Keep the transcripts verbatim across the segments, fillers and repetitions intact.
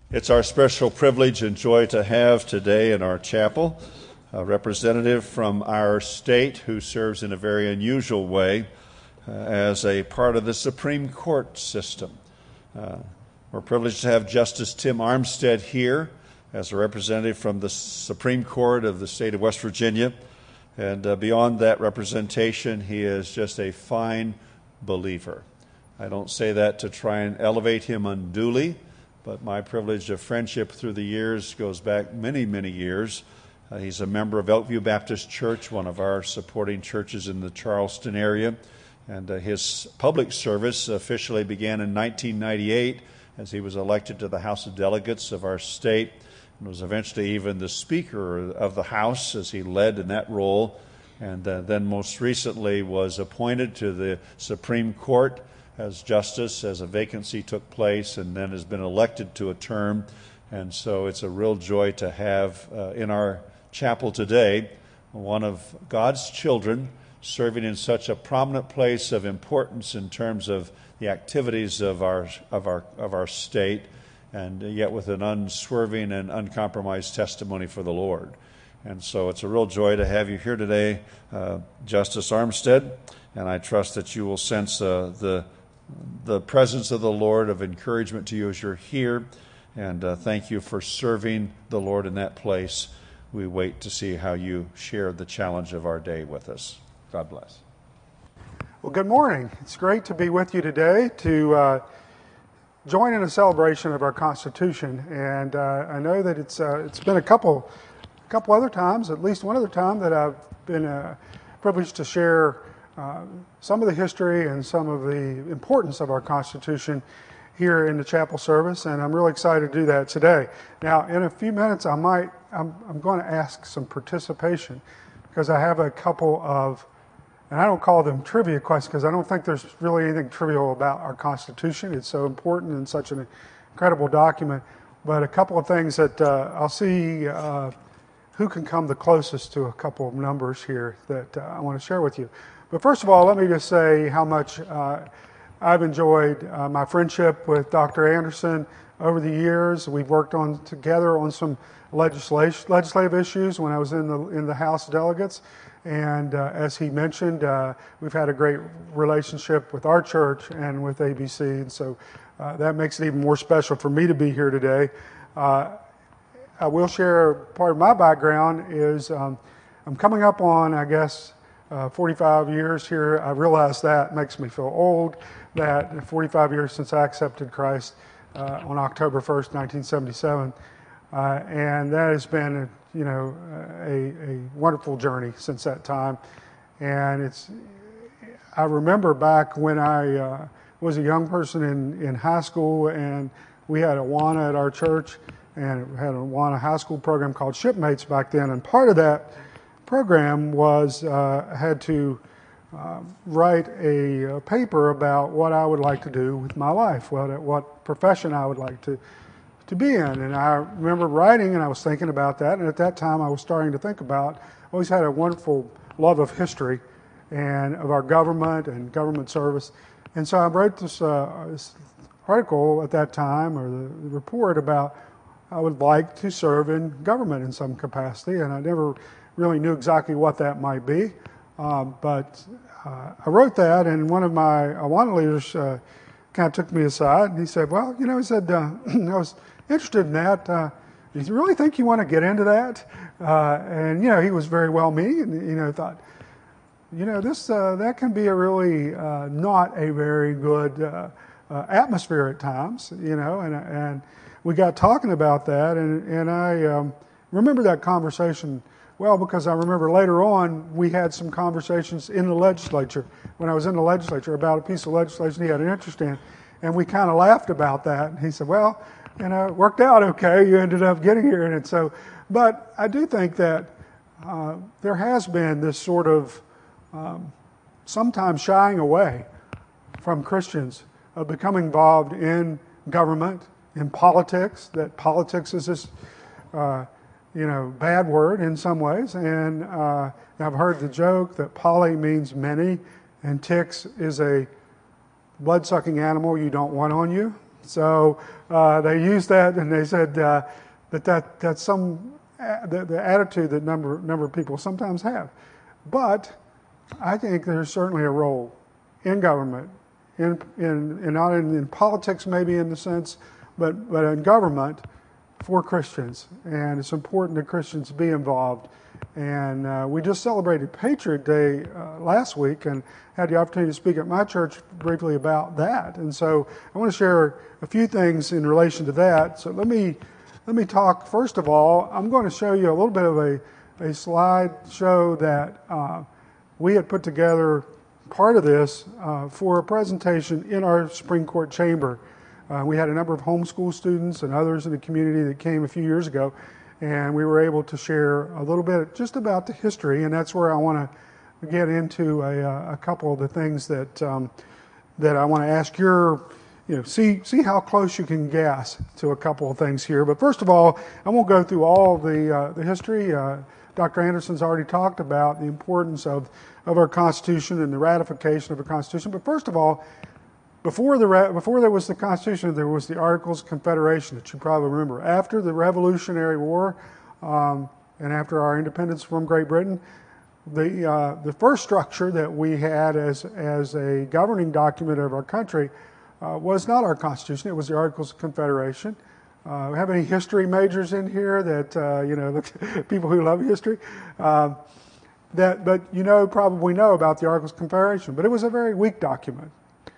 It's our special privilege and joy to have today in our chapel a representative from our state who serves in a very unusual way uh, as a part of the Supreme Court system. Uh, we're privileged to have Justice Tim Armstead here as a representative from the Supreme Court of the state of West Virginia. And uh, beyond that representation, he is just a fine believer. I don't say that to try and elevate him unduly, but my privilege of friendship through the years goes back many, many years. Uh, he's a member of Elkview Baptist Church, one of our supporting churches in the Charleston area. And uh, his public service officially began in nineteen ninety-eight as he was elected to the House of Delegates of our state and was eventually even the Speaker of the House as he led in that role. And uh, then most recently was appointed to the Supreme Court as justice as a vacancy took place, and then has been elected to a term. And so it's a real joy to have uh, in our chapel today one of God's children serving in such a prominent place of importance in terms of the activities of our of our of our state, and yet with an unswerving and uncompromised testimony for the Lord. And so it's a real joy to have you here today, uh, Justice Armstead, and I trust that you will sense uh, the the presence of the Lord of encouragement to you as you're here, and uh, thank you for serving the Lord in that place. We wait to see how you share the challenge of our day with us. God bless. Well, good morning. It's great to be with you today to uh, join in a celebration of our Constitution, and uh, I know that it's uh, it's been a couple a couple other times, at least one other time, that I've been uh, privileged to share Uh, some of the history and some of the importance of our Constitution here in the chapel service, and I'm really excited to do that today. Now, in a few minutes, I might, I'm, I'm going to ask some participation because I have a couple of, and I don't call them trivia questions because I don't think there's really anything trivial about our Constitution. It's so important and such an incredible document, but a couple of things that uh, I'll see uh, who can come the closest to a couple of numbers here that uh, I want to share with you. But first of all, let me just say how much uh, I've enjoyed uh, my friendship with Doctor Anderson over the years. We've worked on together on some legislation, legislative issues when I was in the in the House of Delegates. And uh, as he mentioned, uh, we've had a great relationship with our church and with A B C. And so uh, that makes it even more special for me to be here today. Uh, I will share part of my background is um, I'm coming up on, I guess, Uh, forty-five years here. I realize that makes me feel old, that forty-five years since I accepted Christ uh, on October first, nineteen seventy-seven. Uh, and that has been, you know, a, a wonderful journey since that time. And it's, I remember back when I uh, was a young person in, in high school, and we had Awana at our church, and we had a Awana high school program called Shipmates back then. And part of that program was uh, had to uh, write a, a paper about what I would like to do with my life, what what profession I would like to to be in. And I remember writing, and I was thinking about that. And at that time, I was starting to think about. I always had a wonderful love of history and of our government and government service. And so I wrote this, uh, this article at that time, or the, the report about I would like to serve in government in some capacity, and I never really knew exactly what that might be, uh, but uh, I wrote that, and one of my Awana leaders uh, kind of took me aside, and he said, well, you know, he said, uh, I was interested in that. Uh, do you really think you want to get into that? Uh, and, you know, he was very well meaning, and, you know, thought, you know, this uh, that can be a really uh, not a very good uh, uh, atmosphere at times, you know, and and we got talking about that, and, and I um, remember that conversation well, because I remember later on we had some conversations in the legislature, when I was in the legislature, about a piece of legislation he had an interest in, and we kind of laughed about that. And he said, well, you know, it worked out okay. You ended up getting here. And so, but I do think that uh, there has been this sort of um, sometimes shying away from Christians of becoming involved in government, in politics, that politics is this uh, you know, bad word in some ways. And uh, I've heard the joke that poly means many, and ticks is a blood-sucking animal you don't want on you. So uh, they used that, and they said uh, that, that that's some uh, the, the attitude that number number of people sometimes have. But I think there's certainly a role in government, in in, in not in, in politics maybe in the sense, but but in government for Christians, and it's important that Christians be involved. And uh, we just celebrated Patriot Day uh, last week and had the opportunity to speak at my church briefly about that. And so I want to share a few things in relation to that. So let me let me talk, first of all, I'm going to show you a little bit of a, a slide show that uh, we had put together, part of this, uh, for a presentation in our Supreme Court chamber. Uh, we had a number of homeschool students and others in the community that came a few years ago, and we were able to share a little bit just about the history, and that's where I want to get into a, a couple of the things that um, that I want to ask your, you know, see see how close you can guess to a couple of things here. But first of all, I won't go through all the uh, the history. Uh, Doctor Anderson's already talked about the importance of of our Constitution and the ratification of the Constitution. But first of all, Before, the, before there was the Constitution, there was the Articles of Confederation that you probably remember. After the Revolutionary War um, and after our independence from Great Britain, the, uh, the first structure that we had as, as a governing document of our country uh, was not our Constitution. It was the Articles of Confederation. Uh, we have any history majors in here that, uh, you know, people who love history? Uh, that, but you know, probably know about the Articles of Confederation. But it was a very weak document.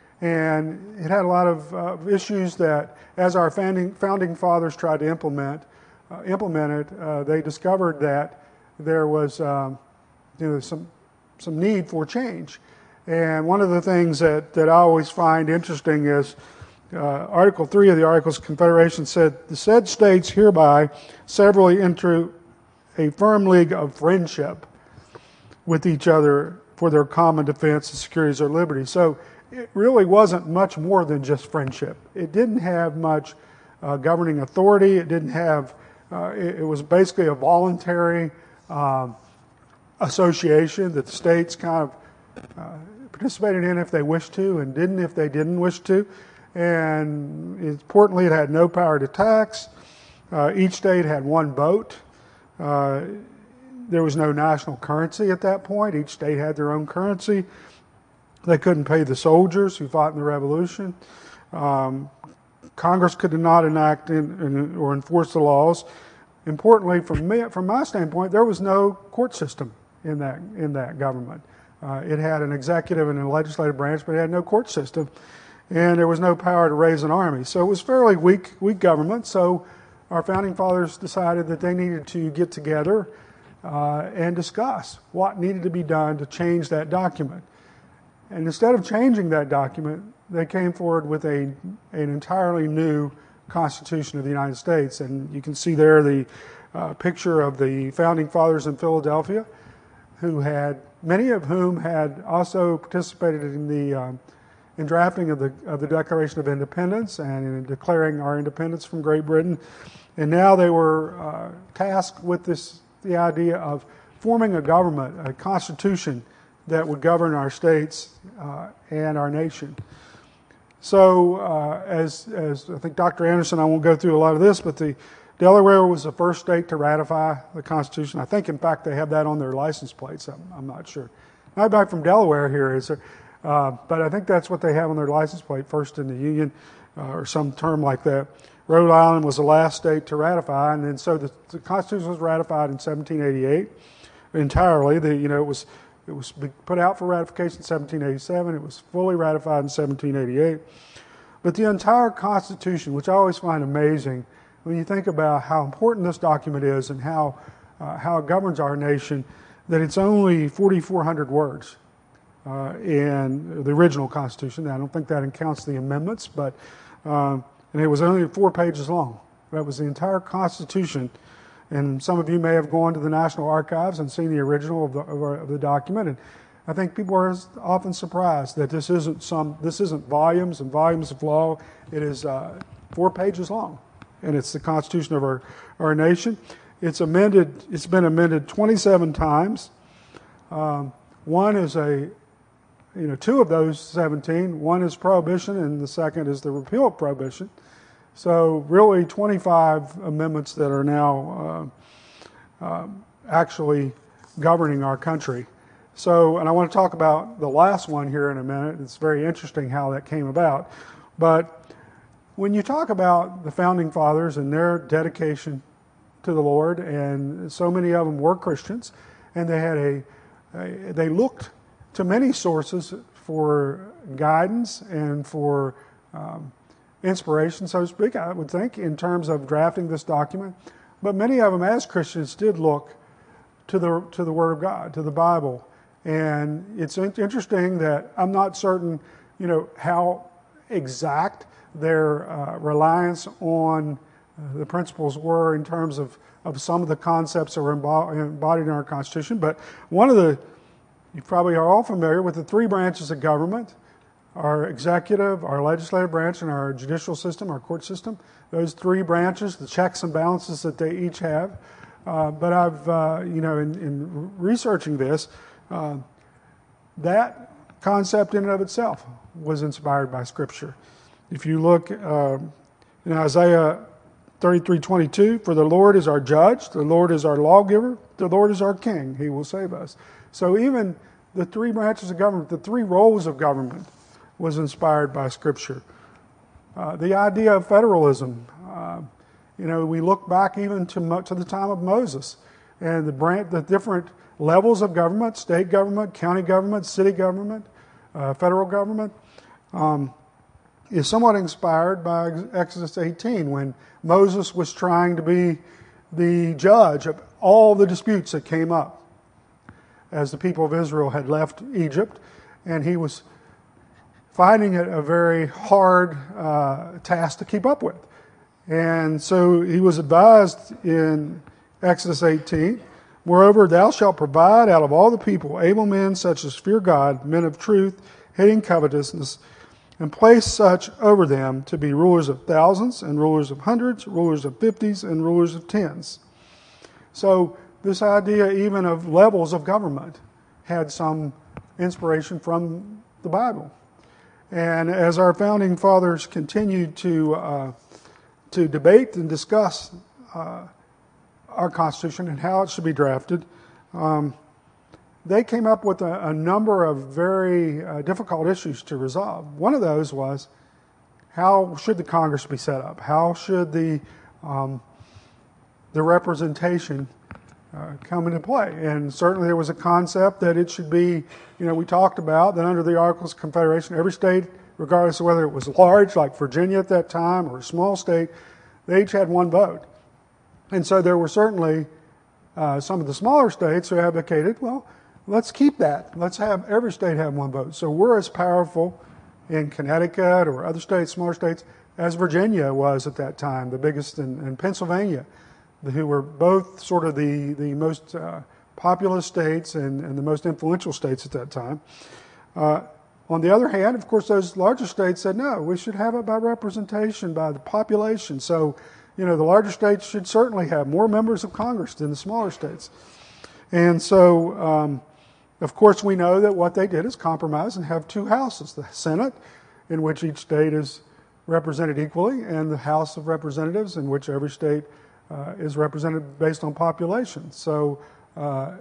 And it had a lot of uh, issues that, as our founding, founding fathers tried to implement, uh, implement it, uh, they discovered that there was um, you know, some some need for change. And one of the things that, that I always find interesting is uh, Article three of the Articles of Confederation said, the said states hereby severally enter a firm league of friendship with each other for their common defense of securities or liberty. So it really wasn't much more than just friendship. It didn't have much uh, governing authority. It didn't have, uh, it, it was basically a voluntary um, association that the states kind of uh, participated in if they wished to and didn't if they didn't wish to. And importantly, it had no power to tax. Uh, each state had one vote. Uh, there was no national currency at that point. Each state had their own currency. They couldn't pay the soldiers who fought in the Revolution. Um, Congress could not enact in, in, or enforce the laws. Importantly, from me, from my standpoint, there was no court system in that in that government. Uh, it had an executive and a legislative branch, but it had no court system, and there was no power to raise an army. So it was fairly weak weak government. So our founding fathers decided that they needed to get together uh, and discuss what needed to be done to change that document. And instead of changing that document, they came forward with a, an entirely new Constitution of the United States. And you can see there the uh, picture of the founding fathers in Philadelphia, who had, many of whom had also participated in the um, in drafting of the of the Declaration of Independence and in declaring our independence from Great Britain. And now they were uh, tasked with this the idea of forming a government, a constitution that would govern our states uh, and our nation. So, uh, as as I think Doctor Anderson, I won't go through a lot of this, but the Delaware was the first state to ratify the Constitution. I think, in fact, they have that on their license plates. I'm, I'm not sure. I'm back from Delaware here, is there? Uh, but I think that's what they have on their license plate, first in the Union, uh, or some term like that. Rhode Island was the last state to ratify, and then so the, the Constitution was ratified in seventeen eighty-eight entirely. The, you know, it was it was put out for ratification in seventeen eighty-seven. It was fully ratified in seventeen eighty-eight. But the entire Constitution, which I always find amazing when you think about how important this document is and how uh, how it governs our nation, that it's only forty-four hundred words uh, in the original Constitution. Now, I don't think that counts the amendments, but um, and it was only four pages long. That was the entire Constitution. And some of you may have gone to the National Archives and seen the original of the, of, our, of the document. And I think people are often surprised that this isn't some this isn't volumes and volumes of law. It is uh, four pages long, and it's the Constitution of our, our nation. It's amended. It's been amended twenty-seven times. Um, one is a you know, two of those seventeen, one is prohibition and the second is the repeal of prohibition. So really twenty-five amendments that are now uh, uh, actually governing our country. So, and I want to talk about the last one here in a minute. It's very interesting how that came about. But when you talk about the Founding Fathers and their dedication to the Lord, and so many of them were Christians, and they had a, a they looked to many sources for guidance and for um, inspiration, so to speak, I would think, in terms of drafting this document. But many of them, as Christians, did look to the to the Word of God, to the Bible. And it's interesting that I'm not certain, you know, how exact their uh, reliance on uh, the principles were in terms of, of some of the concepts that were embodied in our Constitution. But one of the, you probably are all familiar with the three branches of government: our executive, our legislative branch, and our judicial system, our court system. Those three branches, the checks and balances that they each have. Uh, but I've, uh, you know, in, in researching this, uh, that concept in and of itself was inspired by Scripture. If you look uh, in Isaiah thirty-three twenty-two, for the Lord is our judge, the Lord is our lawgiver, the Lord is our king, he will save us. So even the three branches of government, the three roles of government, was inspired by Scripture. Uh, the idea of federalism, uh, you know, we look back even to, to the time of Moses, and the, branch, the different levels of government: state government, county government, city government, uh, federal government, um, is somewhat inspired by Exodus eighteen, when Moses was trying to be the judge of all the disputes that came up as the people of Israel had left Egypt, and he was finding it a very hard uh, task to keep up with. And so he was advised in Exodus eighteen, moreover, thou shalt provide out of all the people able men such as fear God, men of truth, hating covetousness, and place such over them to be rulers of thousands, and rulers of hundreds, rulers of fifties, and rulers of tens. So this idea even of levels of government had some inspiration from the Bible. And as our founding fathers continued to uh, to debate and discuss uh, our Constitution and how it should be drafted, um, they came up with a, a number of very uh, difficult issues to resolve. One of those was, how should the Congress be set up? How should the um, the representation uh, come into play? And certainly there was a concept that it should be, you know, we talked about that under the Articles of Confederation, every state, regardless of whether it was large, like Virginia at that time, or a small state, they each had one vote. And so there were certainly uh, some of the smaller states who advocated, well, let's keep that. Let's have every state have one vote. So we're as powerful in Connecticut or other states, smaller states, as Virginia was at that time, the biggest in, in Pennsylvania, who were both sort of the, the most uh, populous states and, and the most influential states at that time. Uh, on the other hand, of course, those larger states said, no, we should have it by representation, by the population. So, you know, the larger states should certainly have more members of Congress than the smaller states. And so, um, of course, we know that what they did is compromise and have two houses, the Senate, in which each state is represented equally, and the House of Representatives, in which every state uh, is represented based on population. So uh,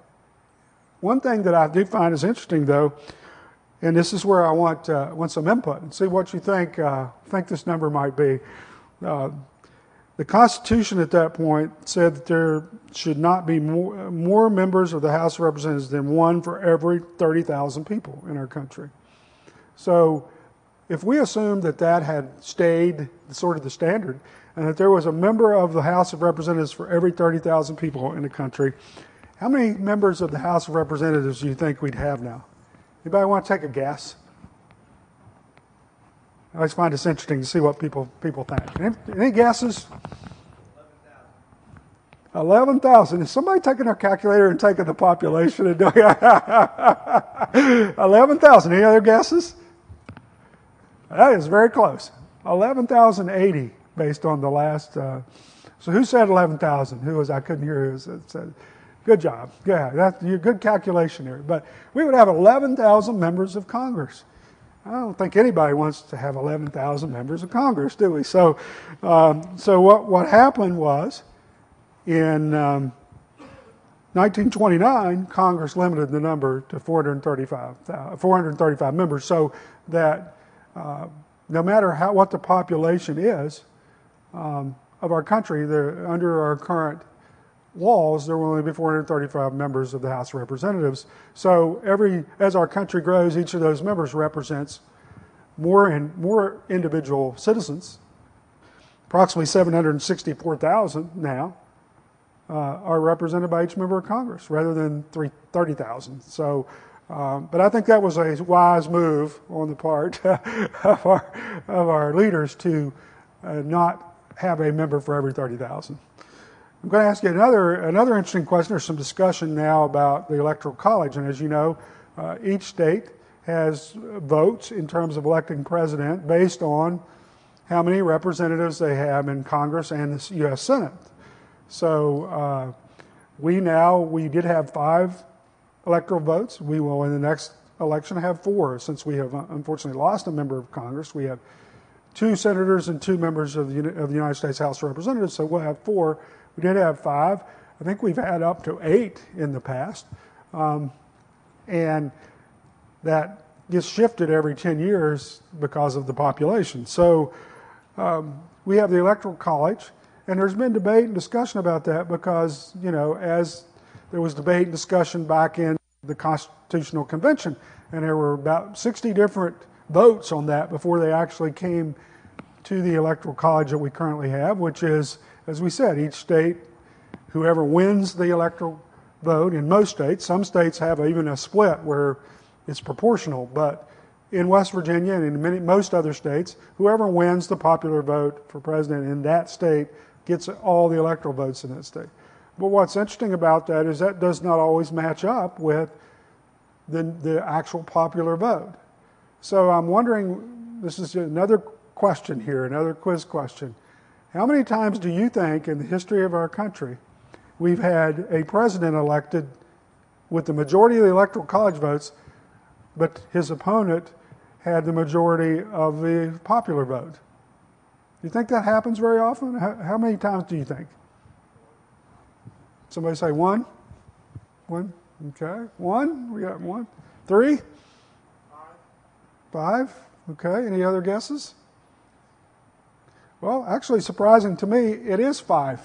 one thing that I do find is interesting, though, and this is where I want uh, want some input and see what you think uh, think this number might be. Uh, the Constitution at that point said that there should not be more, more members of the House of Representatives than one for every thirty thousand people in our country. So if we assumed that that had stayed sort of the standard, and that there was a member of the House of Representatives for every thirty thousand people in the country, how many members of the House of Representatives do you think we'd have now? Anybody want to take a guess? I always find this interesting to see what people people think. Any, any guesses? eleven thousand. Is somebody taking their calculator and taking the population and doing eleven thousand. Any other guesses? That is very close. eleven thousand eighty based on the last. Uh, so who said eleven thousand? Who was, I couldn't hear who said. Good job. Yeah, that's a good calculation there. But we would have eleven thousand members of Congress. I don't think anybody wants to have eleven thousand members of Congress, do we? So, um, so what, what happened was, in um, nineteen twenty-nine, Congress limited the number to four hundred thirty-five members, so that uh, no matter how what the population is um, of our country, under our current laws, there will only be four hundred thirty-five members of the House of Representatives. So every as our country grows, each of those members represents more and more individual citizens. Approximately seven hundred sixty-four thousand now uh, are represented by each member of Congress, rather than thirty thousand. So, um, but I think that was a wise move on the part of our of our leaders to uh, not have a member for every thirty thousand. I'm going to ask you another another interesting question. There's some discussion now about the Electoral College, and as you know, uh, each state has votes in terms of electing president based on how many representatives they have in Congress and the U S Senate. So uh, we now, we did have five electoral votes. We will in the next election have four, since we have unfortunately lost a member of Congress. We have two senators and two members of the, of the United States House of Representatives, so we'll have four. We did have five. I think we've had up to eight in the past. Um, and that gets shifted every ten years because of the population. So um, we have the Electoral College, and there's been debate and discussion about that because, you know, as there was debate and discussion back in the Constitutional Convention, and there were about sixty different votes on that before they actually came to the Electoral College that we currently have, which is, as we said, each state, whoever wins the electoral vote, in most states, some states have even a split where it's proportional, but in West Virginia and in many, most other states, whoever wins the popular vote for president in that state gets all the electoral votes in that state. But what's interesting about that is that does not always match up with the, the actual popular vote. So I'm wondering, this is another question here, another quiz question. How many times do you think in the history of our country we've had a president elected with the majority of the Electoral College votes, but his opponent had the majority of the popular vote? Do you think that happens very often? How, how many times do you think? Somebody say one? One? Okay. One? We got one. Three? Five? Okay. Any other guesses? Well, actually, surprising to me, it is five.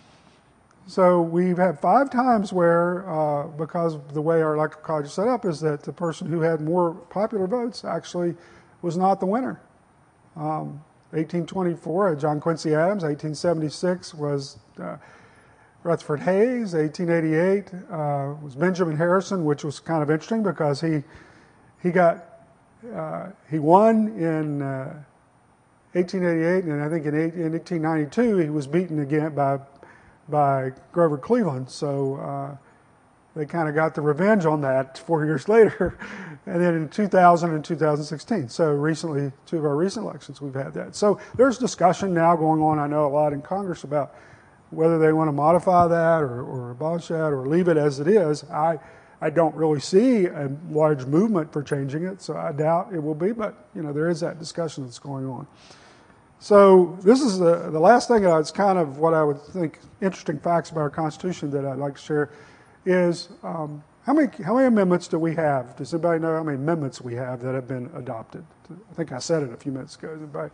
So we've had five times where, uh, because of the way our electoral college is set up, is that the person who had more popular votes actually was not the winner. Um, eighteen twenty-four, John Quincy Adams. eighteen seventy-six was uh, Rutherford Hayes. eighteen eighty-eight uh, was Benjamin Harrison, which was kind of interesting because he he got uh, he won in uh, eighteen eighty-eight, and I think in eighteen ninety-two he was beaten again by by Grover Cleveland. So uh, they kind of got the revenge on that four years later. And then in two thousand and two thousand sixteen. So recently, two of our recent elections, we've had that. So there's discussion now going on, I know, a lot in Congress about whether they want to modify that or, or abolish that or leave it as it is. I I don't really see a large movement for changing it, so I doubt it will be. But, you know, there is that discussion that's going on. So this is the, the last thing, uh, it's kind of what I would think interesting facts about our Constitution that I'd like to share is um, how many how many amendments do we have? Does anybody know how many amendments we have that have been adopted? I think I said it a few minutes ago. Anybody?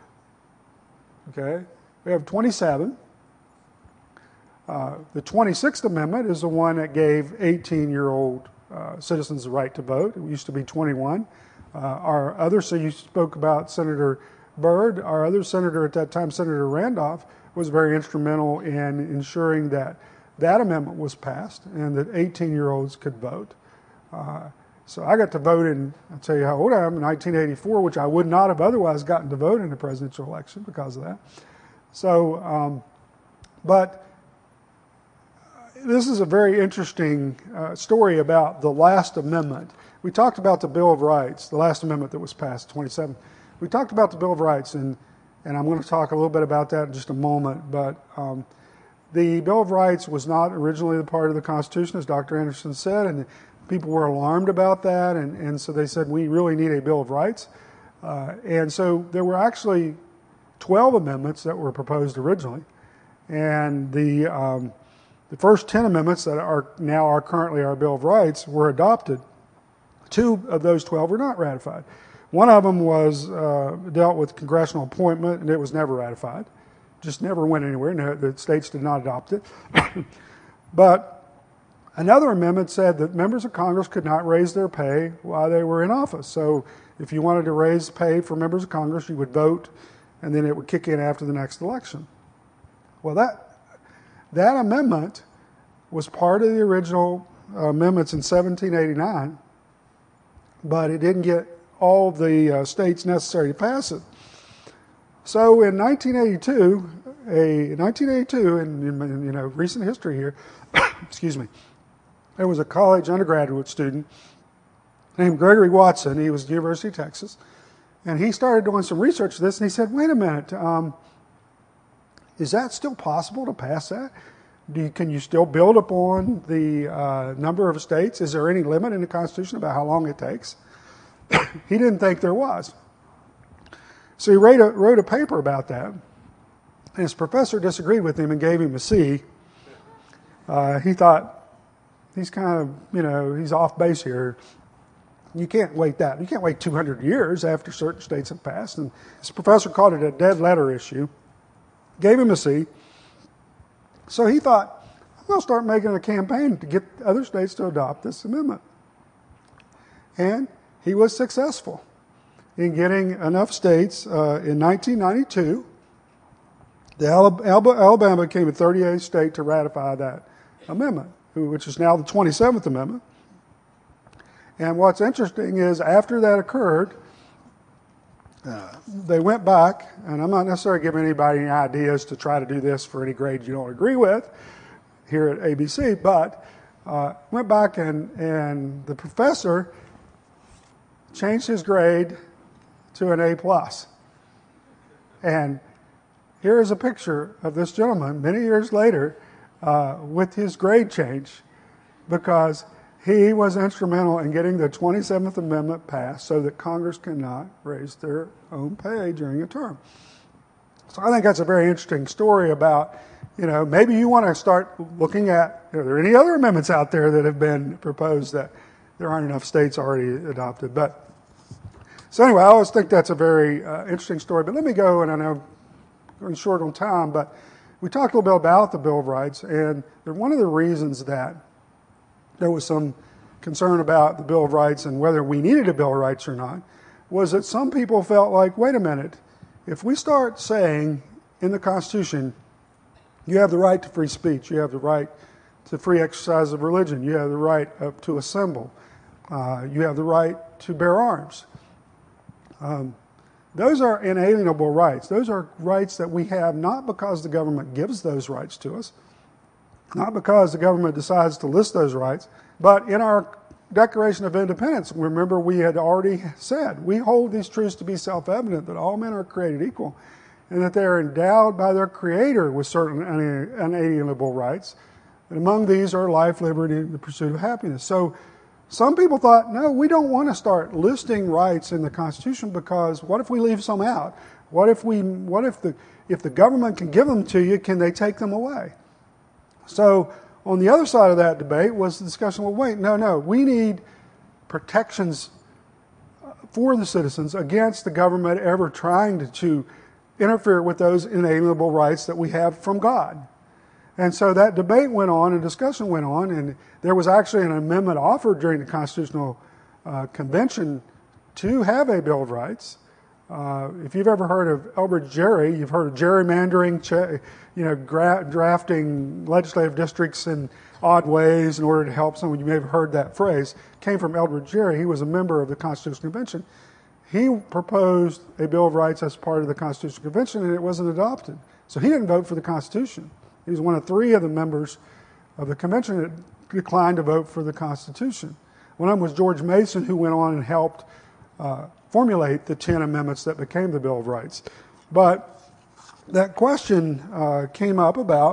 Okay. We have twenty-seven. Uh, the twenty-sixth Amendment is the one that gave eighteen-year-old uh, citizens the right to vote. It used to be twenty-one. Uh, our other, so you spoke about Senator Byrd. Our other senator at that time, Senator Randolph, was very instrumental in ensuring that that amendment was passed and that eighteen-year-olds could vote. Uh, so I got to vote in, I'll tell you how old I am, in nineteen eighty-four, which I would not have otherwise gotten to vote in the presidential election because of that. So, um, but this is a very interesting uh, story about the last amendment. We talked about the Bill of Rights, the last amendment that was passed, twenty-seven. We talked about the Bill of Rights, and, and I'm going to talk a little bit about that in just a moment, but um, the Bill of Rights was not originally the part of the Constitution, as Doctor Anderson said, and people were alarmed about that, and, and so they said, we really need a Bill of Rights. Uh, and so there were actually twelve amendments that were proposed originally, and the um, the first ten amendments that are now are currently our Bill of Rights were adopted. Two of those twelve were not ratified. One of them was uh, dealt with congressional appointment, and it was never ratified. Just never went anywhere. No, the states did not adopt it. But another amendment said that members of Congress could not raise their pay while they were in office. So if you wanted to raise pay for members of Congress, you would vote, and then it would kick in after the next election. Well, that that amendment was part of the original uh, amendments in seventeen eighty-nine, but it didn't get all the uh, states necessary to pass it. So in nineteen eighty-two, a nineteen eighty-two, in, in you know recent history here, excuse me, there was a college undergraduate student named Gregory Watson. He was at the University of Texas, and he started doing some research of this, and he said, "Wait a minute, um, is that still possible to pass that? Do you, can you still build upon the uh, number of states? Is there any limit in the Constitution about how long it takes?" He didn't think there was. So he wrote a, wrote a paper about that. And his professor disagreed with him and gave him a C. Uh, he thought, he's kind of, you know, he's off base here. You can't wait that. You can't wait two hundred years after certain states have passed. And his professor called it a dead letter issue. Gave him a C. So he thought, I'm going to start making a campaign to get other states to adopt this amendment. And he was successful in getting enough states. Uh, in nineteen ninety-two, the Alabama became the thirty-eighth state to ratify that amendment, which is now the twenty-seventh Amendment. And what's interesting is after that occurred, uh, they went back, and I'm not necessarily giving anybody any ideas to try to do this for any grade you don't agree with here at A B C, but uh, went back and, and the professor changed his grade to an A plus. And here is a picture of this gentleman many years later uh, with his grade change, because he was instrumental in getting the twenty-seventh Amendment passed so that Congress cannot raise their own pay during a term. So I think that's a very interesting story about, you know, maybe you want to start looking at, are there any other amendments out there that have been proposed that there aren't enough states already adopted? But so anyway, I always think that's a very uh, interesting story. But let me go, and I know I'm going short on time, but we talked a little bit about the Bill of Rights, and one of the reasons that there was some concern about the Bill of Rights and whether we needed a Bill of Rights or not was that some people felt like, wait a minute, if we start saying in the Constitution, you have the right to free speech, you have the right to free exercise of religion, you have the right to assemble, uh, you have the right to bear arms. Um, those are inalienable rights. Those are rights that we have not because the government gives those rights to us, not because the government decides to list those rights, but in our Declaration of Independence, remember we had already said, we hold these truths to be self-evident, that all men are created equal, and that they are endowed by their Creator with certain unalienable rights. And among these are life, liberty, and the pursuit of happiness. So some people thought, no, we don't want to start listing rights in the Constitution, because what if we leave some out? What if we? What if the if the government can give them to you, can they take them away? So on the other side of that debate was the discussion, well, wait, no, no, we need protections for the citizens against the government ever trying to, to interfere with those inalienable rights that we have from God. And so that debate went on and discussion went on, and there was actually an amendment offered during the Constitutional uh, Convention to have a Bill of Rights. Uh, if you've ever heard of Elbridge Gerry, you've heard of gerrymandering, ch- you know, gra- drafting legislative districts in odd ways in order to help someone. You may have heard that phrase. It came from Elbridge Gerry. He was a member of the Constitutional Convention. He proposed a Bill of Rights as part of the Constitutional Convention, and it wasn't adopted. So he didn't vote for the Constitution. He was one of three of the members of the convention that declined to vote for the Constitution. One of them was George Mason, who went on and helped uh, formulate the ten amendments that became the Bill of Rights. But that question uh, came up about,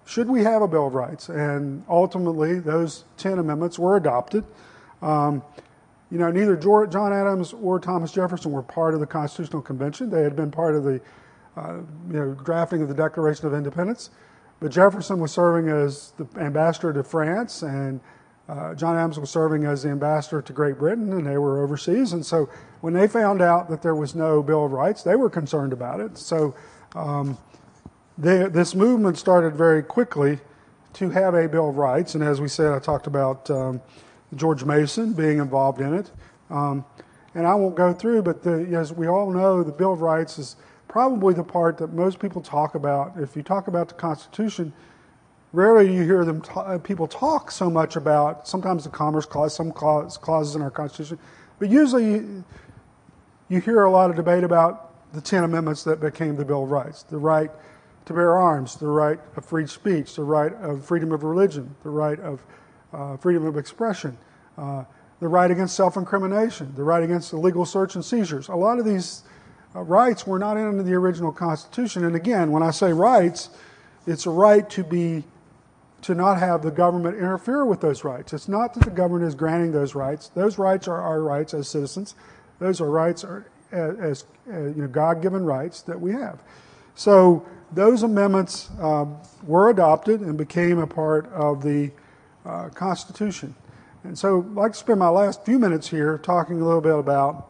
should we have a Bill of Rights? And ultimately, those ten amendments were adopted. Um, you know, neither George, John Adams or Thomas Jefferson were part of the Constitutional Convention. They had been part of the uh, you know, drafting of the Declaration of Independence. But Jefferson was serving as the ambassador to France, and uh, John Adams was serving as the ambassador to Great Britain, and they were overseas. And so when they found out that there was no Bill of Rights, they were concerned about it. So um, they, this movement started very quickly to have a Bill of Rights. And as we said, I talked about um, George Mason being involved in it. Um, and I won't go through, but the, as we all know, the Bill of Rights is probably the part that most people talk about. If you talk about the Constitution, rarely do you hear them ta- people talk so much about sometimes the Commerce Clause, some clause, clauses in our Constitution, but usually you, you hear a lot of debate about the ten amendments that became the Bill of Rights: the right to bear arms, the right of free speech, the right of freedom of religion, the right of uh, freedom of expression, uh, the right against self-incrimination, the right against illegal search and seizures. A lot of these uh, rights were not in the original Constitution. And again, when I say rights, it's a right to be to not have the government interfere with those rights. It's not that the government is granting those rights. Those rights are our rights as citizens. Those are rights are as, as uh, you know, God-given rights that we have. So those amendments um, were adopted and became a part of the uh, Constitution. And so I'd like to spend my last few minutes here talking a little bit about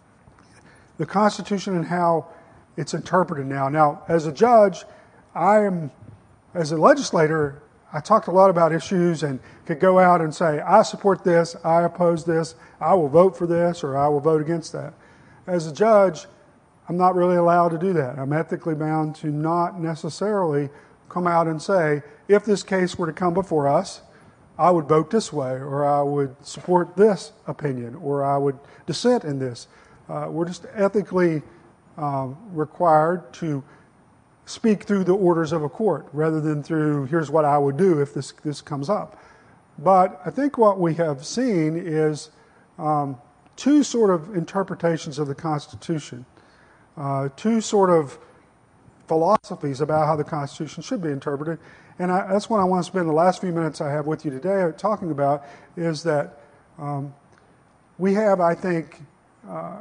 the Constitution and how it's interpreted now. Now, as a judge, I am, as a legislator, I talked a lot about issues and could go out and say, I support this, I oppose this, I will vote for this, or I will vote against that. As a judge, I'm not really allowed to do that. I'm ethically bound to not necessarily come out and say, if this case were to come before us, I would vote this way, or I would support this opinion, or I would dissent in this. Uh, we're just ethically um, required to speak through the orders of a court rather than through, here's what I would do if this, this comes up. But I think what we have seen is um, two sort of interpretations of the Constitution, uh, two sort of philosophies about how the Constitution should be interpreted. And I, that's what I want to spend the last few minutes I have with you today talking about, is that um, we have, I think, uh,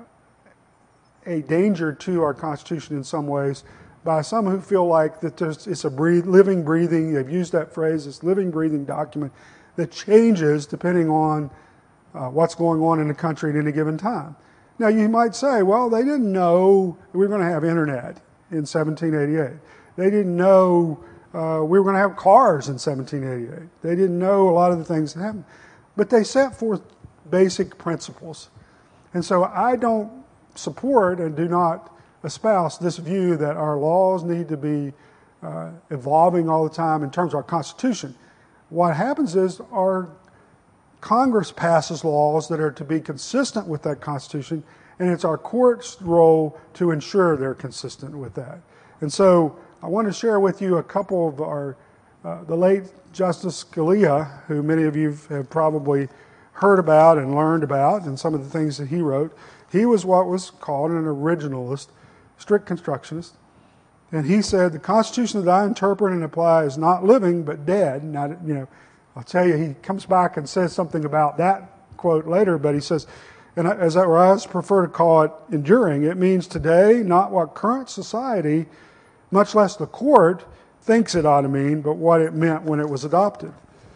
a danger to our Constitution in some ways by some who feel like that there's, it's a breathe, living, breathing, they've used that phrase, this living, breathing document that changes depending on uh, what's going on in the country at any given time. Now, you might say, well, they didn't know we were going to have internet in seventeen eighty-eight. They didn't know uh, we were going to have cars in seventeen eighty-eight. They didn't know a lot of the things that happened. But they set forth basic principles. And so I don't support and do not espouse this view that our laws need to be uh, evolving all the time in terms of our Constitution. What happens is our Congress passes laws that are to be consistent with that Constitution, and it's our court's role to ensure they're consistent with that. And so I want to share with you a couple of our, uh, the late Justice Scalia, who many of you have probably heard about and learned about, and some of the things that he wrote. He was what was called an originalist, strict constructionist. And he said, the Constitution that I interpret and apply is not living, but dead. Not, you know, I'll tell you, he comes back and says something about that quote later, but he says, and as I, or I prefer to call it enduring, it means today not what current society, much less the court, thinks it ought to mean, but what it meant when it was adopted.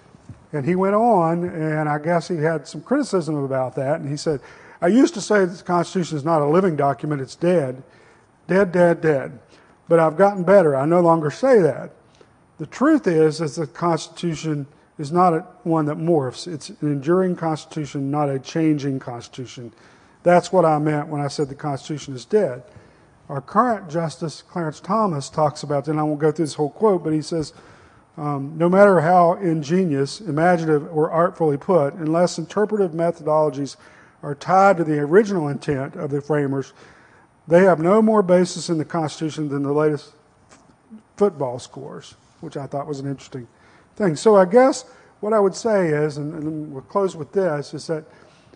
And he went on, and I guess he had some criticism about that, and he said, I used to say that the Constitution is not a living document, it's dead. Dead, dead, dead. But I've gotten better. I no longer say that. The truth is, is the Constitution is not a, one that morphs. It's an enduring Constitution, not a changing Constitution. That's what I meant when I said the Constitution is dead. Our current Justice, Clarence Thomas, talks about that, and I won't go through this whole quote, but he says, um, no matter how ingenious, imaginative, or artfully put, unless interpretive methodologies are tied to the original intent of the framers, they have no more basis in the Constitution than the latest football scores, which I thought was an interesting thing. So I guess what I would say is, and, and we'll close with this, is that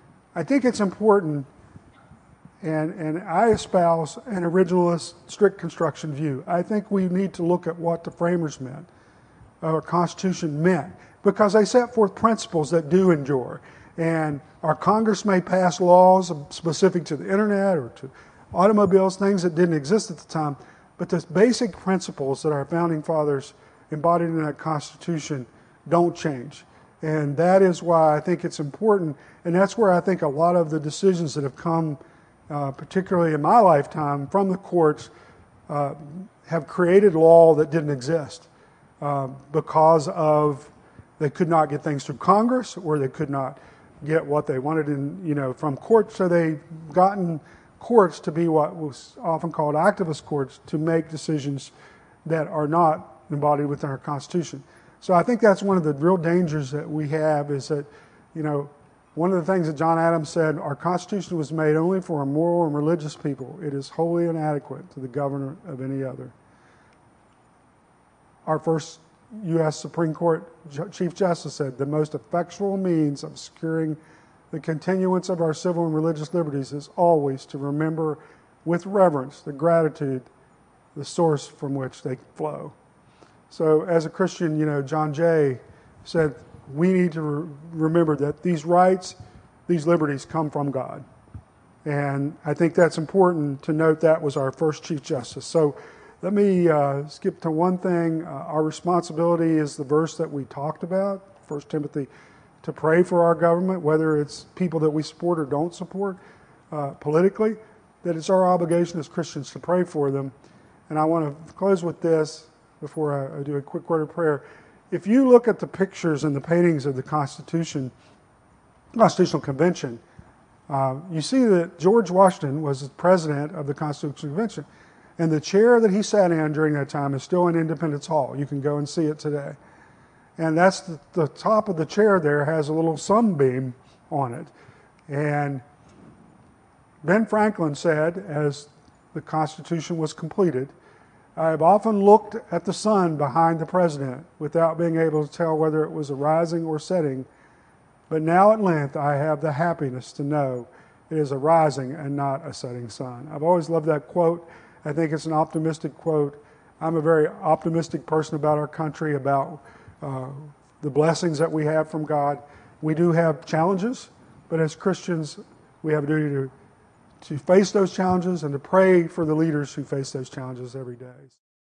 I think it's important, and, and I espouse an originalist, strict construction view. I think we need to look at what the framers meant. our Constitution meant, because they set forth principles that do endure. And our Congress may pass laws specific to the internet or to automobiles, things that didn't exist at the time, but the basic principles that our founding fathers embodied in that Constitution don't change. And that is why I think it's important, and that's where I think a lot of the decisions that have come, uh, particularly in my lifetime, from the courts, uh, have created law that didn't exist uh, because of they could not get things through Congress, or they could not get what they wanted in, you know, from courts. So they've gotten courts to be what was often called activist courts, to make decisions that are not embodied within our Constitution. So I think that's one of the real dangers that we have, is that, you know, one of the things that John Adams said, our Constitution was made only for a moral and religious people. It is wholly inadequate to the government of any other. Our first U S Supreme Court Chief Justice said, the most effectual means of securing the continuance of our civil and religious liberties is always to remember with reverence the gratitude, the source from which they flow. So as a Christian, you know, John Jay said, we need to re- remember that these rights, these liberties come from God. And I think that's important to note. That was our first Chief Justice. So let me uh, skip to one thing. Uh, our responsibility is the verse that we talked about, First Timothy, to pray for our government, whether it's people that we support or don't support uh, politically, that it's our obligation as Christians to pray for them. And I want to close with this before I, I do a quick word of prayer. If you look at the pictures and the paintings of the Constitution, Constitutional Convention, uh, you see that George Washington was the president of the Constitutional Convention. And the chair that he sat in during that time is still in Independence Hall. You can go and see it today. And that's the, the top of the chair there has a little sunbeam on it. And Ben Franklin said, as the Constitution was completed, I have often looked at the sun behind the president without being able to tell whether it was a rising or setting. But now at length I have the happiness to know it is a rising and not a setting sun. I've always loved that quote. I think it's an optimistic quote. I'm a very optimistic person about our country, about uh, the blessings that we have from God. We do have challenges, but as Christians, we have a duty to, to face those challenges and to pray for the leaders who face those challenges every day.